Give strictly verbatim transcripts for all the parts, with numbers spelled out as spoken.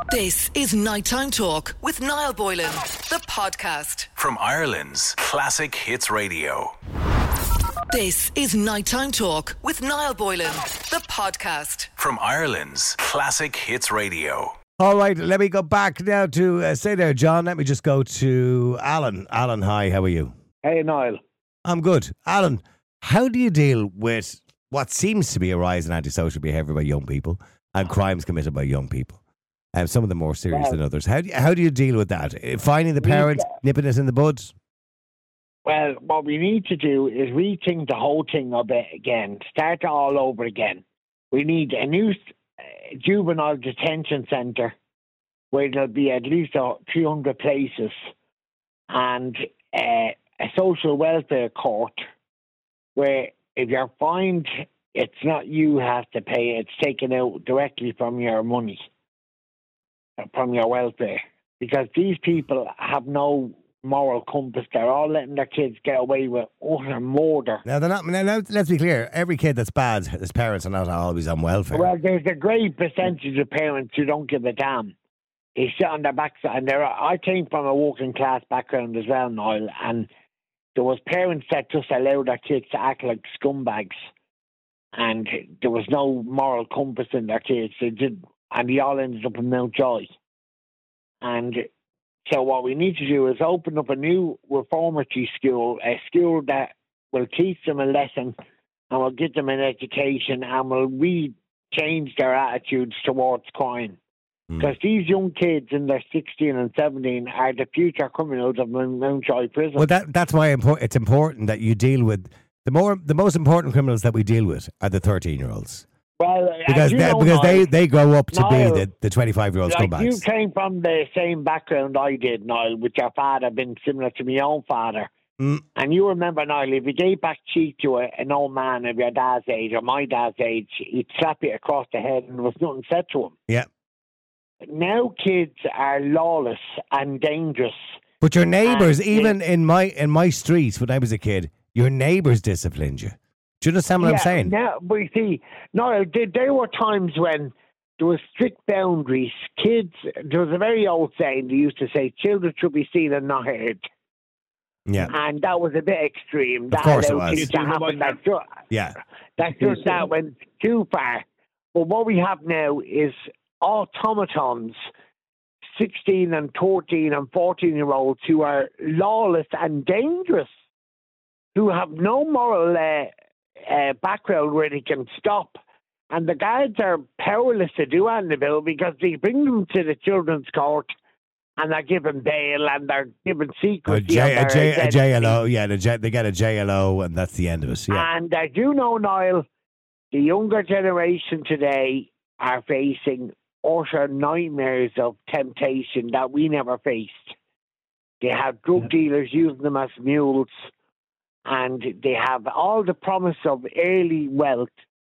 This is Nighttime Talk with Niall Boylan, the podcast. From Ireland's Classic Hits Radio. This is Nighttime Talk with Niall Boylan, the podcast. From Ireland's Classic Hits Radio. All right, let me go back now to, uh, say there, John, let me just go to Alan. Alan, hi, how are you? Hey, Niall. I'm good. Alan, how do you deal with what seems to be a rise in antisocial behaviour by young people and crimes committed by young people? Um, some of them more serious well, than others. How do you, how do you deal with that? Finding the parents, nipping it in the buds? Well, what we need to do is rethink the whole thing a bit again. Start it all over again. We need a new uh, juvenile detention centre where there'll be at least uh, three hundred places and uh, a social welfare court where if you're fined, it's not you who have to pay, it's taken out directly from your money, from your welfare. Because these people have no moral compass. They're all letting their kids get away with utter murder. Now, they're not, now, now, let's be clear. Every kid that's bad, his parents are not always on welfare. Well, there's a great percentage of parents who don't give a damn. They sit on their backside. And there are, I came from a working class background as well, Niall, and there was parents that just allowed their kids to act like scumbags. And there was no moral compass in their kids. They did, and they all ended up in Mountjoy. And so what we need to do is open up a new reformatory school, a school that will teach them a lesson and will give them an education and will re-change their attitudes towards crime. Because mm. these young kids in their sixteen and seventeen are the future criminals of Mountjoy Prison. Well, that, that's why it's important that you deal with, the more the most important criminals that we deal with are the thirteen-year-olds. Well, because they, know, because Niall, they, they grow up to Niall, be the, the twenty-five-year-old like scumbags. You came from the same background I did, Niall, with your father being similar to my own father. Mm. And you remember, Niall, if you gave back cheek to a, an old man of your dad's age or my dad's age, he'd slap you across the head and there was nothing said to him. Yeah. Now kids are lawless and dangerous. But your neighbours, and even it, in my in my streets when I was a kid, your neighbours disciplined you. Do you understand what yeah, I'm saying? Now, but you see, Niall, there, there were times when there was strict boundaries. Kids, there was a very old saying they used to say, children should be seen and not heard. Yeah. And that was a bit extreme. Of that course it was. To happen. That just, yeah. That just that went too far. But what we have now is automatons, sixteen and thirteen and fourteen-year-olds who are lawless and dangerous, who have no moral uh, uh, background where they can stop. And the guards are powerless to do anything about it because they bring them to the children's court and they're given bail and they're given secrecy. A, J, a, J, a J L O, yeah, the J, they get a J L O and that's the end of it. Yeah. And I do know, Niall, the younger generation today are facing utter nightmares of temptation that we never faced. They have drug yeah. dealers using them as mules, and they have all the promise of early wealth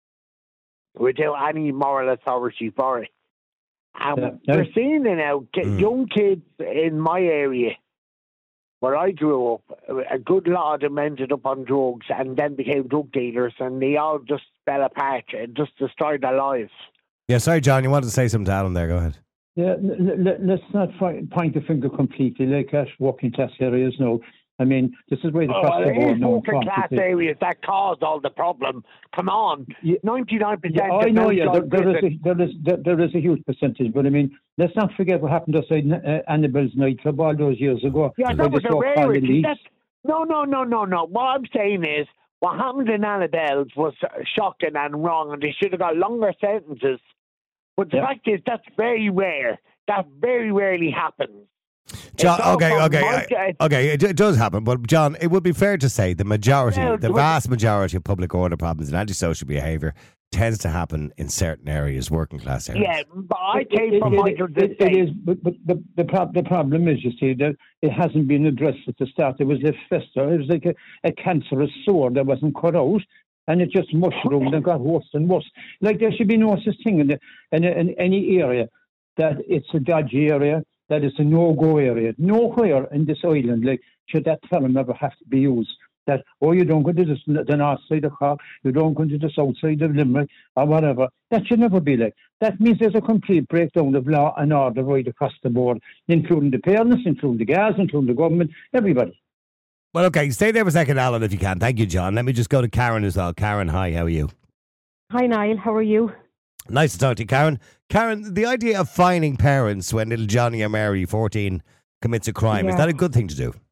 without any moral authority for it. And yeah. Yeah. we're seeing it now. Mm. Young kids in my area, where I grew up, a good lot of them ended up on drugs and then became drug dealers, and they all just fell apart and just destroyed their lives. Yeah, sorry, John, you wanted to say something to Alan there. Go ahead. Yeah, l- l- let's not fi- point the finger completely like at working class areas now. I mean, this is where the oh, cost well, of war now. Working class areas that caused all the problem. Come on, ninety-nine percent. Yeah, I know, yeah, there, there, is a, there, is, there, there is a huge percentage, but I mean, let's not forget what happened outside uh, Annabelle's nightclub all those years ago. Yeah, that was a rarity. No, no, no, no, no. What I'm saying is, what happened in Annabelle's was shocking and wrong, and they should have got longer sentences. But the yeah. fact is, that's very rare. That very rarely happens. John, okay, okay, my, okay, it, it does happen, but John, it would be fair to say the majority, well, the vast majority of public order problems and antisocial behaviour tends to happen in certain areas, working class areas. Yeah, but I came from Michael. It, it, it is, but, but the the, prob- the problem is, you see, that it hasn't been addressed at the start. It was a fester. It was like a, a cancerous sore that wasn't cut out. And it just mushroomed and got worse and worse. Like there should be no such thing in, the, in, in any area that it's a dodgy area, that it's a no-go area. Nowhere in this island like should that term ever have to be used. that, oh, you don't go to the, the north side of Cork, you don't go to the south side of Limerick, or whatever. That should never be like. That means there's a complete breakdown of law and order right across the board, including the parents, including the guards, including the government, everybody. Well, okay, stay there for a second, Alan, if you can. Thank you, John. Let me just go to Karen as well. Karen, hi, how are you? Hi, Niall, how are you? Nice to talk to you, Karen. Karen, the idea of fining parents when little Johnny or Mary, fourteen, commits a crime, Yeah. is that a good thing to do?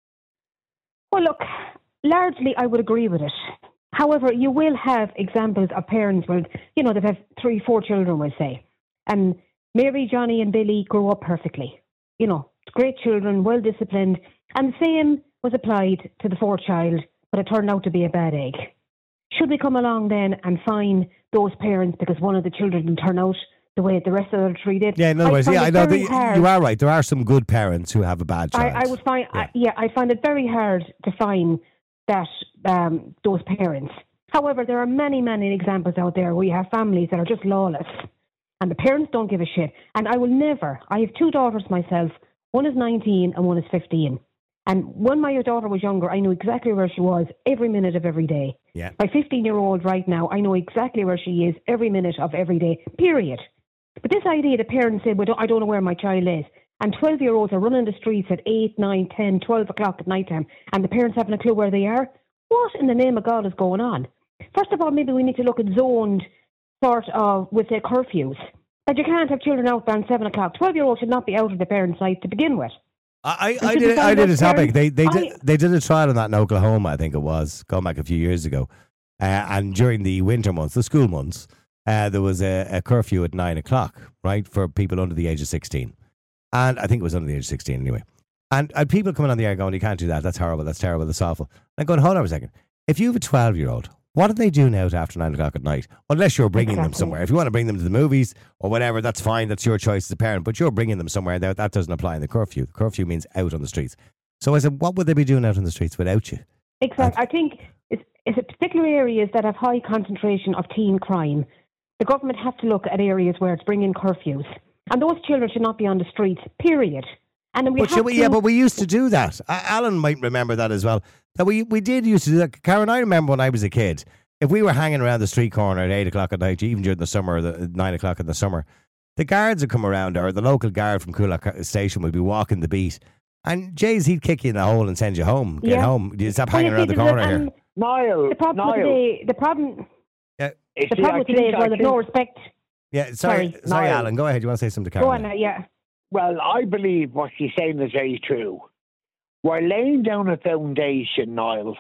Well, look, largely I would agree with it. However, you will have examples of parents where, you know, they've had three, four children, we'll say. And Mary, Johnny and Billy grew up perfectly. You know, great children, well disciplined. And the same was applied to the fourth child, but it turned out to be a bad egg. Should we come along then and fine those parents because one of the children didn't turn out the way the rest of them treated? Yeah, in other I words, find yeah, it I know very that hard. you are right. There are some good parents who have a bad child. I, I would find, Yeah. I, yeah, I find it very hard to find that um, those parents. However, there are many, many examples out there where you have families that are just lawless, and the parents don't give a shit. And I will never. I have two daughters myself. One is nineteen and one is fifteen. And when my daughter was younger, I knew exactly where she was every minute of every day. Yeah. My fifteen-year-old right now, I know exactly where she is every minute of every day. Period. But this idea that parents say, well, I don't know where my child is. And twelve-year-olds are running the streets at eight, nine, ten, twelve o'clock at night time, and the parents haven't a clue where they are. What in the name of God is going on? First of all, maybe we need to look at zoned sort of, with their curfews. That you can't have children out around seven o'clock. twelve-year-olds should not be out of their parents' sight to begin with. I, I, And I to did defend I did a those topic. parents, They they I- did they did a trial on that in Oklahoma, I think it was, going back a few years ago. Uh, and during the winter months, the school months, uh, there was a, a curfew at nine o'clock, right, for people under the age of sixteen. And I think it was under the age of sixteen anyway. And, and people coming on the air going, you can't do that, that's horrible, that's terrible, that's awful. And I'm going, hold on a second. If you have a twelve-year-old, what do they do now to after nine o'clock at night? Unless you're bringing them Exactly. somewhere. If you want to bring them to the movies or whatever, that's fine. That's your choice as a parent. But you're bringing them somewhere. That, that doesn't apply in the curfew. The curfew means out on the streets. So I said, what would they be doing out on the streets without you? Exactly. I think it's, it's a particular areas that have high concentration of teen crime. The government has to look at areas where it's bringing curfews. And those children should not be on the streets, period. And then we But have should we, to, yeah, but we used to do that. Uh, Alan might remember that as well. That we, we did used to do that. Karen, I remember when I was a kid, if we were hanging around the street corner at eight o'clock at night, even during the summer, or the nine o'clock in the summer, the guards would come around, or the local guard from Coolock Station would be walking the beat. And Jays, he'd kick you in the hole and send you home. Get Yeah. home. You stop Well, hanging you around see, the there's a- corner here. and Niall, The problem Niall. today, the problem, Yeah, You the see, problem I today think- is well, I there's no think- respect. yeah. Sorry, Sorry. sorry, Niall. Alan. Go ahead. You want to say something to Karen? Go on, uh, yeah. Well, I believe what she's saying is very true. We're laying down a foundation, Niall,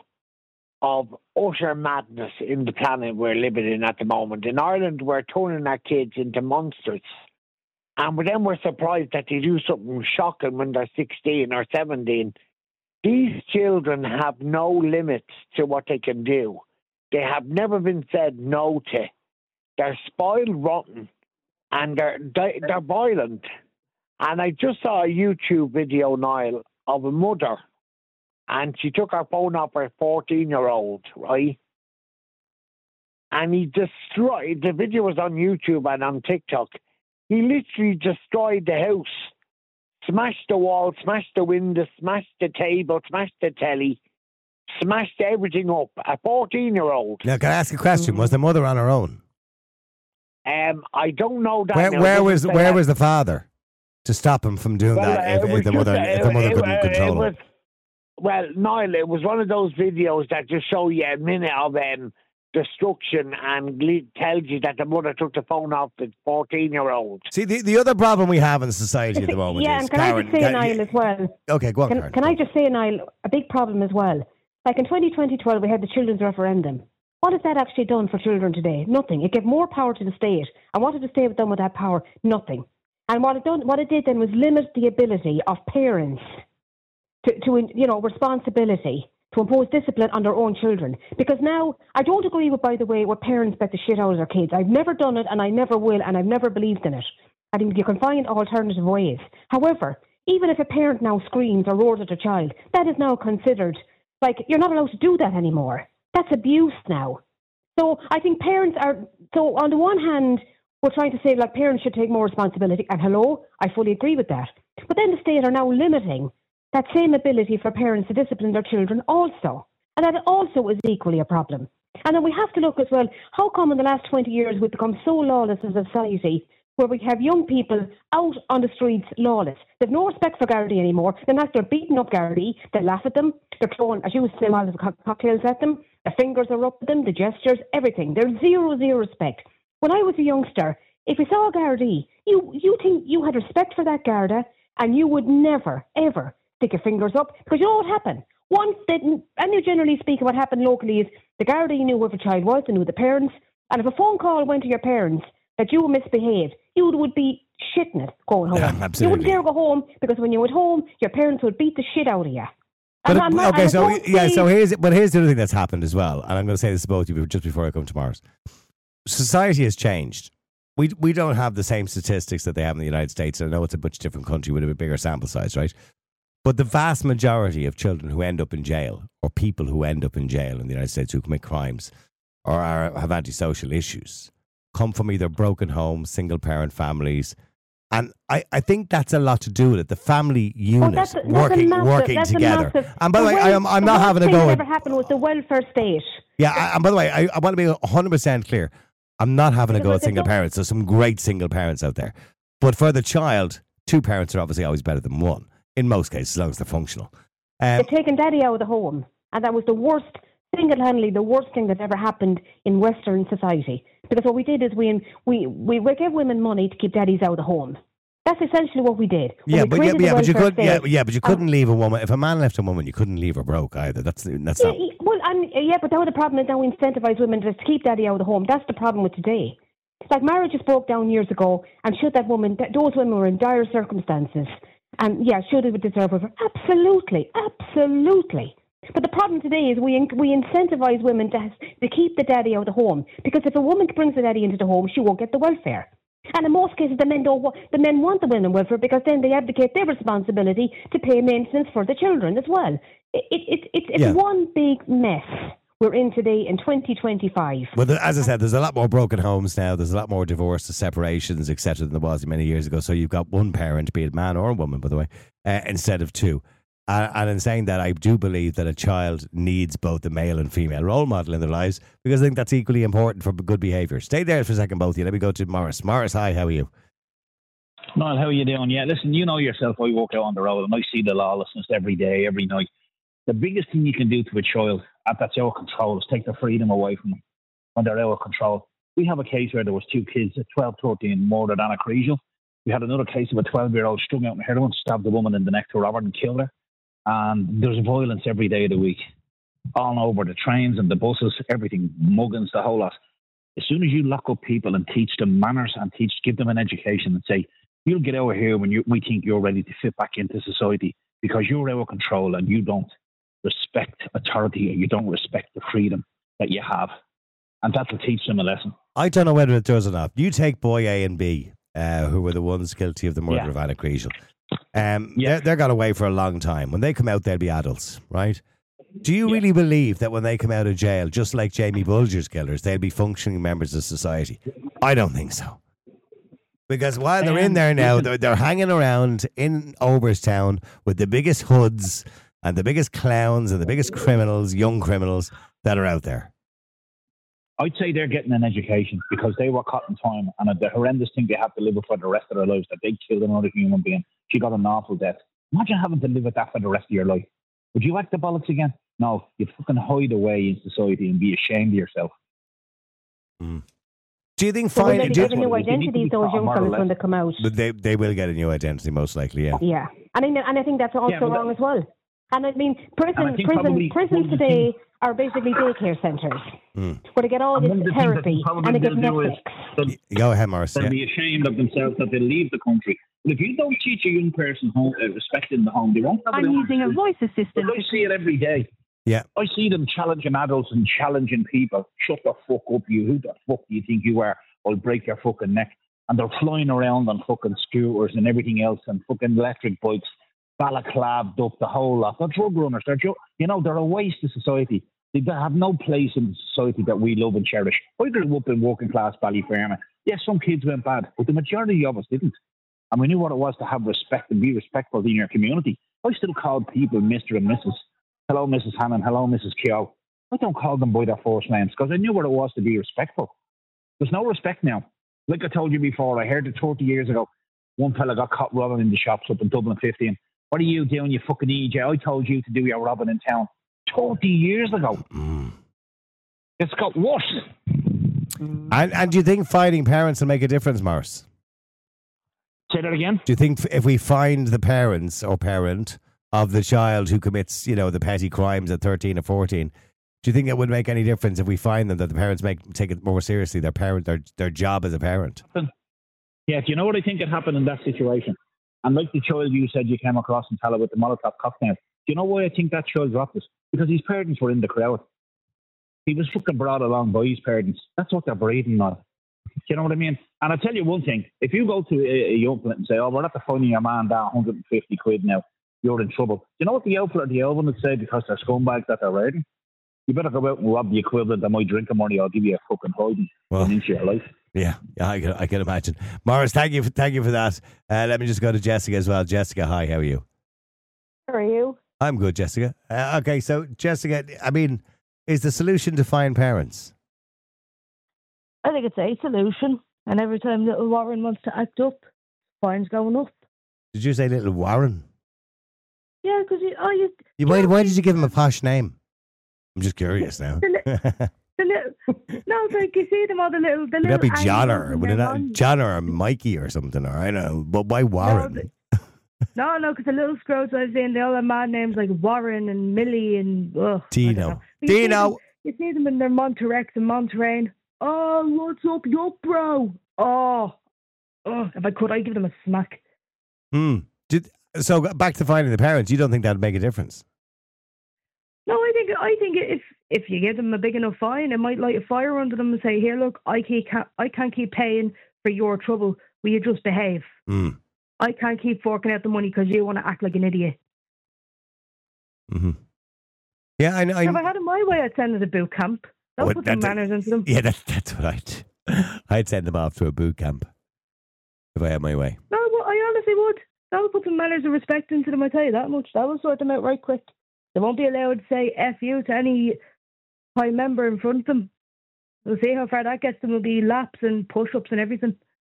of utter madness in the planet we're living in at the moment. In Ireland, we're turning our kids into monsters. And then we're surprised that they do something shocking when they're sixteen or seventeen. These children have no limits to what they can do. They have never been said no to. They're spoiled rotten, and they're they- they're violent. And I just saw a YouTube video, Niall, of a mother, and she took her phone off her fourteen-year-old, right? And he destroyed, the video was on YouTube and on TikTok. He literally destroyed the house, smashed the wall, smashed the window, smashed the table, smashed the telly, smashed everything up. A fourteen-year-old. Now, can I ask a question? Was the mother on her own? Um, I don't know that. Where, now. where It was doesn't say where that. was the father to stop him from doing Well, that? uh, If, it if was the mother, just, uh, if the mother it- couldn't it- control it him. was, Well, Niall, it was one of those videos that just show you a minute of um, destruction and le- tells you that the mother took the phone off the fourteen-year-old. See, the, the other problem we have in society at the moment yeah, is and can Karen. I just say, can- Niall, as well? okay, go on, Can, Karen. can go I on. just say, Niall, a big problem as well? Like in twenty twelve, we had the children's referendum. What has that actually done for children today? Nothing. It gave more power to the state. And what did the state done with that power? Nothing. And what it done, what it did then was limit the ability of parents to, to you know, responsibility to impose discipline on their own children. Because now, I don't agree with, by the way, what parents bet the shit out of their kids. I've never done it, and I never will, and I've never believed in it. I think you can find alternative ways. However, even if a parent now screams or roars at a child, that is now considered, like, you're not allowed to do that anymore. That's abuse now. So I think parents are, so on the one hand, we're trying to say, like, parents should take more responsibility, and hello, I fully agree with that. But then the state are now limiting that same ability for parents to discipline their children also. And that also is equally a problem. And then we have to look as well, how come in the last twenty years we've become so lawless as a society where we have young people out on the streets lawless? They've no respect for Gardaí anymore. They're not, they're beating up Gardaí. They laugh at them. They're throwing, as you would say, all of the cocktails at them. Their fingers are up at them, the gestures, everything. There's zero, zero respect. When I was a youngster, if you saw a Gardaí, you, you think you had respect for that Garda and you would never, ever stick your fingers up because you know what happened? Once didn't, and you generally speaking, what happened locally is the Gardaí knew where the child was, they knew the parents, and if a phone call went to your parents that you misbehaved, you would be shitting it going home. Yeah, absolutely. You wouldn't dare go home because when you went home, your parents would beat the shit out of you. But And I'm it- not- okay, and so don't yeah, say- so here's but here's the other thing that's happened as well, and I'm going to say this to both of you just before I come to Mars. Society has changed. We we don't have the same statistics that they have in the United States. I know it's a much different country with a bit bigger sample size, right? But the vast majority of children who end up in jail, or people who end up in jail in the United States who commit crimes or are, have antisocial issues, come from either broken homes, single-parent families. And I, I think that's a lot to do with it. The family unit that's a- that's a working massive- working that's a together. massive- And by the way, wel- I am, I'm the not worst having a thing go that at ever happened was the welfare state. yeah, I, and by the way, I, I want to be one hundred percent clear. I'm not having a Because go like at they single don't- parents. There's some great single parents out there. But for the child, two parents are obviously always better than one, in most cases, as long as they're functional. Um, They've taken daddy out of the home. And that was the worst, single-handedly, the worst thing that ever happened in Western society. Because what we did is we we we, we gave women money to keep daddies out of the home. That's essentially what we did. When yeah, we but yeah, created the yeah, but you welfare could, yeah, state- yeah, but you uh, couldn't leave a woman. If a man left a woman, you couldn't leave her broke either. That's that's Yeah, not. yeah, well, and, yeah, but now the problem is now we incentivise women to keep daddy out of the home. That's the problem with today. It's like marriages broke down years ago, and should that woman, that, those women were in dire circumstances, and yeah, should they deserve it? Absolutely, absolutely. But the problem today is we in, we incentivise women to to keep the daddy out of the home, because if a woman brings the daddy into the home, she won't get the welfare. And in most cases, the men don't. wa- The men want the women welfare because then they abdicate their responsibility to pay maintenance for the children as well. It, it, it, it, it's Yeah. one big mess we're in today in twenty twenty-five. Well, the- as I said, there's a lot more broken homes now. There's a lot more divorces, separations, et cetera, than there was many years ago. So you've got one parent, be it man or a woman, by the way, uh, instead of two. Uh, and in saying that, I do believe that a child needs both the male and female role model in their lives, because I think that's equally important for good behaviour. Stay there for a second, both of you. Let me go to Morris. Morris, hi, how are you? Niall, how are you doing? Yeah, listen, you know yourself, I walk out on the road and I see the lawlessness every day, every night. The biggest thing you can do to a child that's out of control is take their freedom away from them when they're out of control. We have a case where there was two kids, twelve, thirteen, murdered on a Creasle. We had another case of a twelve-year-old strung out in heroin, stabbed a woman in the neck to rob her and killed her. And there's violence every day of the week, all over the trains and the buses, everything, muggings, the whole lot. As soon as you lock up people and teach them manners and teach, give them an education and say, you'll get over here when you, we think you're ready to fit back into society, because you're out of control and you don't respect authority and you don't respect the freedom that you have. And that'll teach them a lesson. I don't know whether it does or not. You take boy A and B, uh, who were the ones guilty of the murder Yeah. of Anna Creasle. Um, Yeah. they're, they're gone away for a long time. When they come out, they'll be adults, right? Do you Yeah. really believe that when they come out of jail, just like Jamie Bulger's killers, they'll be functioning members of society? I don't think so. Because while they're in Um, there now, listen- they're, they're hanging around in Oberstown with the biggest hoods and the biggest clowns and the biggest criminals, young criminals that are out there. I'd say they're getting an education because they were caught in time, and the horrendous thing they have to live with for the rest of their lives, that they killed another human being. She got an awful death. Imagine having to live with that for the rest of your life. Would you act the bollocks again? No, you'd fucking hide away in society and be ashamed of yourself. Mm. Do you think So will fine? they be do you- given new They need to be identities, those taught a young moral fellas, when they lesson. come out? But they they will get a new identity, most likely. Yeah. Yeah, and I, and I think that's also Yeah, but wrong that- as well. And I mean, prison, And I think prison, probably prisons one of the today are basically daycare centres Mm. where they get all And this one of the things that therapy probably and they get they'll do is Netflix. they'll, Go ahead, Morris. they'll Yeah. be ashamed of themselves that they leave the country. But if you don't teach a young person home, uh, respect in the home, they won't have it I'm in using a the- voice assistant. I see it every day. Yeah. I see them challenging adults and challenging people. Shut the fuck up, you. Who the fuck do you think you are? I'll break your fucking neck. And they're flying around on fucking scooters and everything else and fucking electric bikes, balaclaved up, the whole lot. They're drug runners. They're, ju- you know, they're a waste of society. They don't have no place in the society that we love and cherish. I grew up in working class Ballyfermot. Yes, some kids went bad, but the majority of us didn't. And we knew what it was to have respect and be respectful in your community. I still called people Mister and Missus hello, Missus Hannon, hello, Missus Keogh. I don't call them by their first names because I knew what it was to be respectful. There's no respect now. Like I told you before, I heard it thirty years ago. One fella got caught robbing in the shops up in Dublin fifteen. What are you doing, you fucking E J? I told you to do your robbing in town. thirty years ago. Mm. It's got worse. And, and do you think finding parents will make a difference, Morris? Say that again? Do you think if we find the parents or parent of the child who commits, you know, the petty crimes at thirteen or fourteen, do you think it would make any difference if we find them that the parents make take it more seriously, their parent, their their job as a parent? Yeah, do you know what I think had happened in that situation? And like the child you said you came across in Tala with the Molotov cocktail, do you know why I think that child dropped it? Because his parents were in the crowd. He was fucking brought along by his parents. That's what they're breeding on. Do you know what I mean? And I'll tell you one thing. If you go to a, a young fella and say, oh, we're not finding your man down one hundred fifty quid now, you're in trouble. Do you know what the outfit or the Elvin would say because they're scumbags that they're raiding? You better go out and rob the equivalent of my drinking money. I'll give you a fucking hiding well, into your life. Yeah, yeah, I can, I can imagine. Morris, thank you, for, thank you for that. Uh, let me just go to Jessica as well. Jessica, hi, how are you? How are you? I'm good, Jessica. Uh, okay, so Jessica, I mean, is the solution to find parents? I think it's a solution. And every time little Warren wants to act up, fine's going up. Did you say little Warren? Yeah, because you, oh, you, you why, why did you give him a posh name? I'm just curious now. the, li- the little, no, it's like you see them all the little. The Would little that be John or would it not on. John or Mikey or something? Or I don't know, but why Warren? No, the, no, no, because the little scrolls I've seen, they all have mad names like Warren and Millie and ugh, Dino. You Dino. See them, you see them in their Monterex and Monterain. Oh, what's up, yo, bro? Oh, oh, if I could, I'd give them a smack. Hmm. Did, so back to finding the parents. You don't think that'd make a difference? No, I think I think if if you give them a big enough fine, it might light a fire under them and say, "Here, look, I can't I can't keep paying for your trouble. Will you just behave? Mm. I can't keep forking out the money because you want to act like an idiot." Mm-hmm. Yeah, I know. If I had it my way, I'd send them to boot camp. That would put some manners into them. Yeah, that, that's what I'd. I'd send them off to a boot camp if I had my way. No, well, I honestly would. That would put some manners and respect into them. I tell you that much. That would sort them out right quick. They won't be allowed to say F you to any high member in front of them. We'll see how far that gets them. Will be laps and push-ups and everything.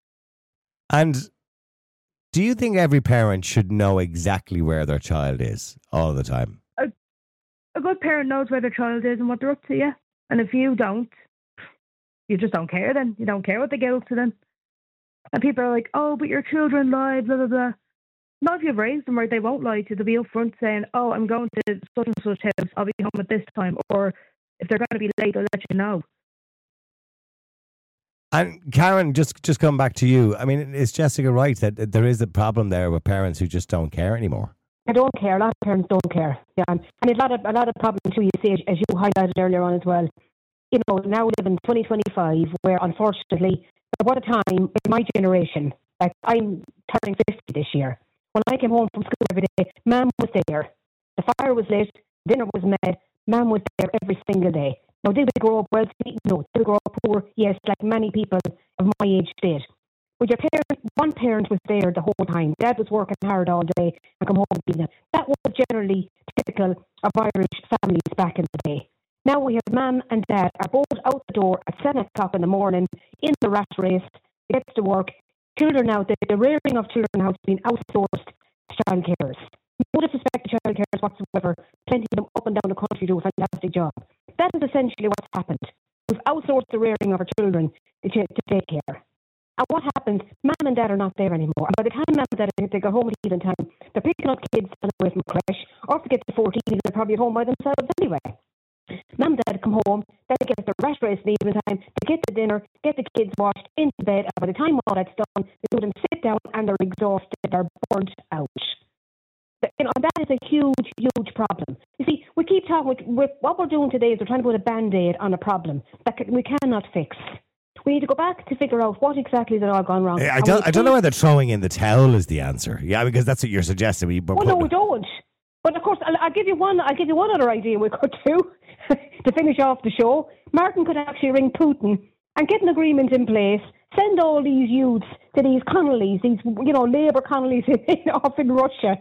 And do you think every parent should know exactly where their child is all the time? A, a good parent knows where their child is and what they're up to, yeah. And if you don't, you just don't care then. You don't care what they get up to then. And people are like, oh, but your children lie, blah, blah, blah. Not if you've raised them right, they won't lie to you. They'll be up front saying, oh, I'm going to such and such house, I'll be home at this time. Or if they're going to be late, they'll let you know. And Karen, just just come back to you. I mean, is Jessica right that there is a problem there with parents who just don't care anymore? They don't care. A lot of parents don't care. Yeah, and a lot of a lot of problems too. You see, as you highlighted earlier on as well. You know, now we live in twenty twenty-five, where unfortunately, what a time in my generation. Like I'm turning fifty this year. When I came home from school every day, Mum was there. The fire was lit, dinner was made. Mum was there every single day. Now, did we grow up wealthy? No. Did we grow up poor? Yes, like many people of my age did. But your parent, one parent was there the whole time. Dad was working hard all day and come home evening. That was generally typical of Irish families back in the day. Now we have Mum and Dad are both out the door at seven o'clock in the morning in the rat race. They get to work. Children now, the, the rearing of children now has been outsourced to child carers. No disrespect to child carers whatsoever. Plenty of them up and down the country do a fantastic job. That is essentially what's happened. We've outsourced the rearing of our children to, to take care. And what happens? Mum and Dad are not there anymore. And by the time Mum and Dad they go home at evening time, they're picking up kids away from creche, or if they get to fourteen, they're probably at home by themselves anyway. Mum and Dad come home, they get the rat race in the evening time, they get the dinner, get the kids washed, into bed, and by the time all that's done, they do them sit down and they're exhausted, they're burnt out. You know, and that is a huge, huge problem. You see, we keep talking, with, with what we're doing today is we're trying to put a band-aid on a problem that we cannot fix. We need to go back to figure out what exactly has all gone wrong. I don't, I don't know whether throwing in the towel is the answer. Yeah, because that's what you're suggesting. We, well, no, we don't. But of course, I'll, I'll give you one. I'll give you one other idea we could do to finish off the show. Martin could actually ring Putin and get an agreement in place. Send all these youths to these Connollys, these you know Labour Connollys off in Russia,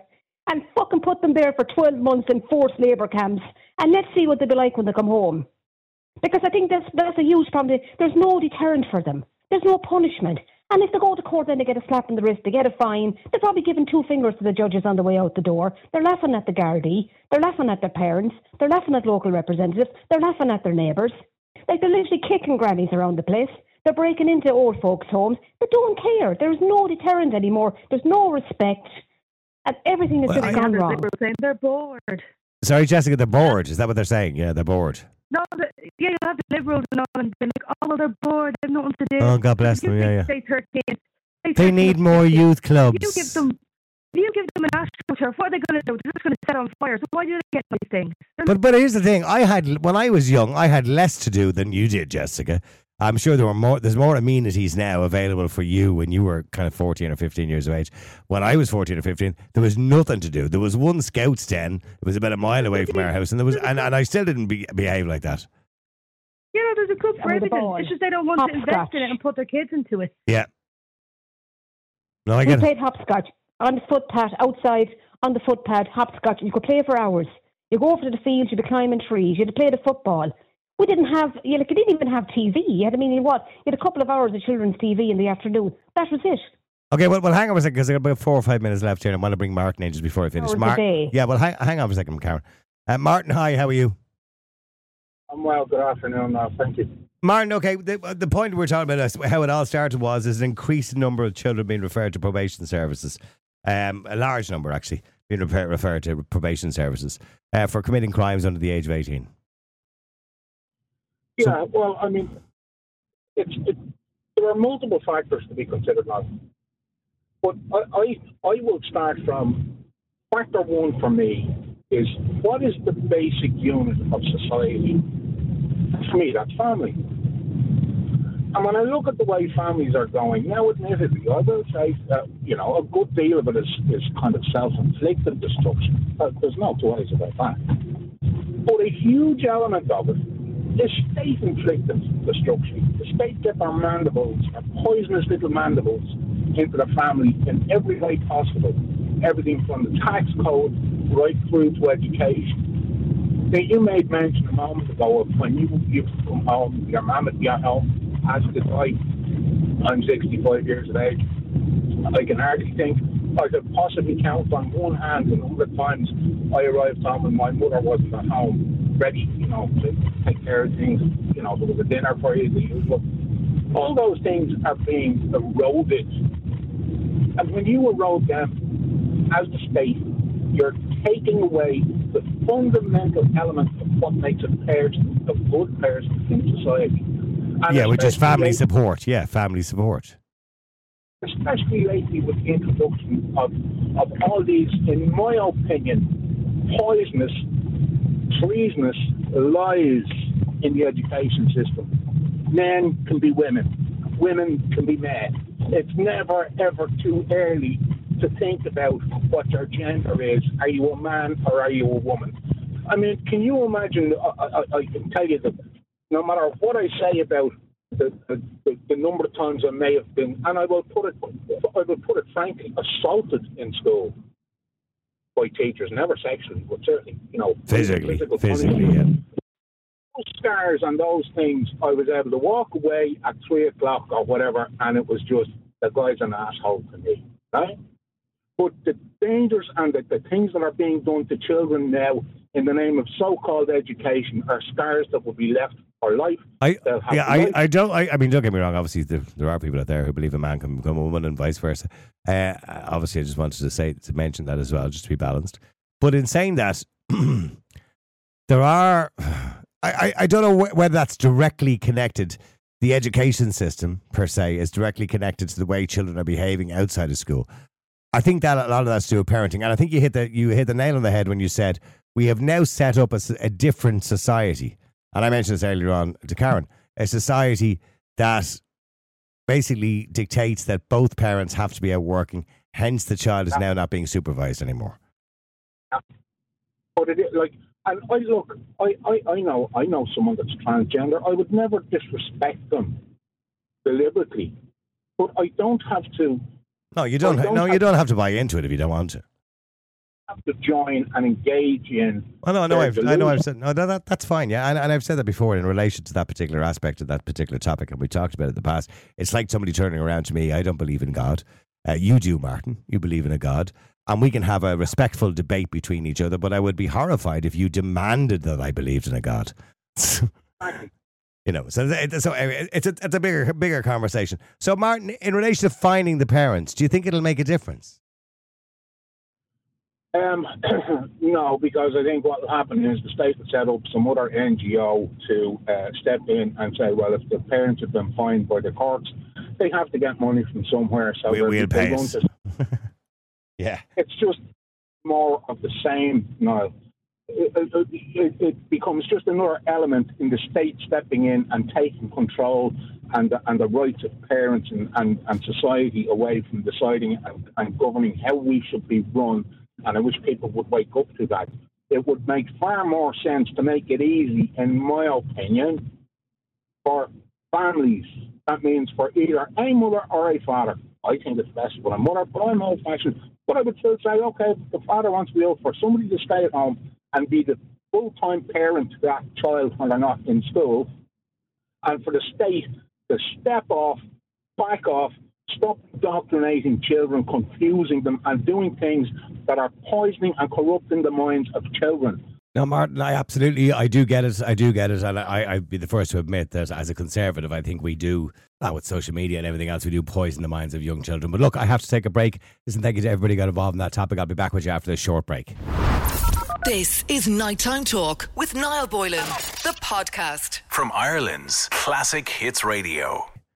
and fucking put them there for twelve months in forced labour camps, and let's see what they'll be like when they come home. Because I think that's, that's a huge problem. There's no deterrent for them. There's no punishment. And if they go to court, then they get a slap in the wrist, they get a fine. They're probably giving two fingers to the judges on the way out the door. They're laughing at the Gardaí. They're laughing at their parents. They're laughing at local representatives. They're laughing at their neighbours. Like, they're literally kicking grannies around the place. They're breaking into old folks' homes. They don't care. There's no deterrent anymore. There's no respect. And everything is Well, just I- gone wrong. They're bored. Sorry, Jessica, they're bored. Is that what they're saying? Yeah, they're bored. No, the, yeah, you have the Liberals and all, and be like, oh, they're bored. They have nothing to do. Oh, God bless You them. Yeah, think yeah. Say thirteen. Say They thirteen, need more youth clubs. You give them, you give them an astroturf. What are they going to do? They're just going to set on fire. So why do they get these things? They're But but here's the thing. I had when I was young, I had less to do than you did, Jessica. I'm sure there were more. There's more amenities now available for you when you were kind of fourteen or fifteen years of age. When I was fourteen or fifteen, there was nothing to do. There was one Scouts den. It was about a mile away from our house, and there was and, and I still didn't be, behave like that. You know, there's a club for And with a everything. ball. It's just they don't want to invest Hopscotch. in it and put their kids into it. Yeah. No, I We get it. played hopscotch on the footpath, outside, on the footpath, hopscotch. You could play for hours. You go over to the field, you'd be climbing trees, you'd play the football. We didn't have, you, like, you didn't even have T V. You had, I mean, what? You had a couple of hours of children's T V in the afternoon. That was it. Okay, well, well, hang on for a second because I've got about four or five minutes left here, and I want to bring Martin in just before I finish. Hours a Martin, day. yeah, well, hang, hang on for a second, Karen. Uh, Martin, hi, how are you? I'm well, good afternoon now, thank you. Martin, okay, the, the point we're talking about is how it all started was there's an increasing number of children being referred to probation services, um, a large number actually being refer- referred to probation services uh, for committing crimes under the age of eighteen. Yeah, well, I mean, it's, it, there are multiple factors to be considered now. But I, I, I will start from factor one for me is what is the basic unit of society? For me, that's family. And when I look at the way families are going, now admittedly, I will say that, you know, a good deal of it is, is kind of self-inflicted destruction. Uh, There's no two ways about that. But a huge element of it is state-inflicted destruction. The state get their mandibles, their poisonous little mandibles, into the family in every way possible. Everything from the tax code right through to education. Now, you made mention a moment ago of when you used to come home, your mum would be at home, as did I. I'm sixty-five years of age. I can hardly think I could possibly count on one hand the number of times I arrived home and my mother wasn't at home, ready, you know, to take care of things. You know, there was a dinner for you, the usual. All those things are being eroded. And when you erode them as the state, you're taking away the fundamental element of what makes a person a good person in society. And Yeah, which is family especially support. Yeah, family support. especially lately with the introduction of, of all these, in my opinion, poisonous, treasonous lies in the education system. Men can be women. Women can be men. It's never, ever too early to think about what your gender is. Are you a man or are you a woman? I mean, can you imagine, I, I, I can tell you that no matter what I say about the, the, the number of times I may have been, and I will put it, I will put it frankly, assaulted in school by teachers, never sexually, but certainly, you know, Physically, physical physically, punishment. yeah. Those scars and those things, I was able to walk away at three o'clock or whatever, and it was just, the guy's an asshole to me, right? But the dangers and the, the things that are being done to children now in the name of so-called education are scars that will be left for life. I They'll have yeah, I, life. I don't. I, I mean, don't get me wrong. Obviously, there, there are people out there who believe a man can become a woman and vice versa. Uh, obviously, I just wanted to say to mention that as well, just to be balanced. But in saying that, there are. I, I, I don't know wh- whether that's directly connected. The education system per se is directly connected to the way children are behaving outside of school. I think that a lot of that's to do with parenting, and I think you hit the you hit the nail on the head when you said we have now set up a, s- a different society. And I mentioned this earlier on to Karen, a society that basically dictates that both parents have to be out working, hence the child is now not being supervised anymore. But it is, like, and I look, I, I, I know, I know someone that's transgender. I would never disrespect them deliberately, but I don't have to. No, you don't. I don't no, you have- don't have to buy into it if you don't want to. have to join and engage in. Oh, no, no, I've, I know I've said, no, that, that's fine, yeah. And, and I've said that before in relation to that particular aspect of that particular topic, and we talked about it in the past. It's like somebody turning around to me, I don't believe in God. Uh, you do, Martin. You believe in a God. And we can have a respectful debate between each other, but I would be horrified if you demanded that I believed in a God. You know, so, so it's a, it's a bigger, bigger conversation. So, Martin, in relation to finding the parents, do you think it'll make a difference? Um, no, because I think what will happen is the state will set up some other N G O to uh, step in and say, well, if the parents have been fined by the courts, they have to get money from somewhere. So we, we'll pay us. To, yeah. It's just more of the same, Niall. It, it, it, it becomes just another element in the state stepping in and taking control and the, and the rights of parents and, and, and society away from deciding and, and governing how we should be run. And I wish people would wake up to that. It would make far more sense to make it easy, in my opinion, for families. That means for either a mother or a father. I think it's best for a mother, but I'm old-fashioned. But I would still say, okay, if the father wants to be able for somebody to stay at home and be the full-time parent to that child when they're not in school, and for the state to step off, back off, stop indoctrinating children, confusing them, and doing things that are poisoning and corrupting the minds of children. No, Martin, I absolutely, I do get it. I do get it. And I, I'd be the first to admit that as a conservative, I think we do, uh, with social media and everything else, we do poison the minds of young children. But look, I have to take a break. Listen, thank you to everybody who got involved in that topic. I'll be back with you after this short break. This is Nighttime Talk with Niall Boylan, the podcast. From Ireland's Classic Hits Radio.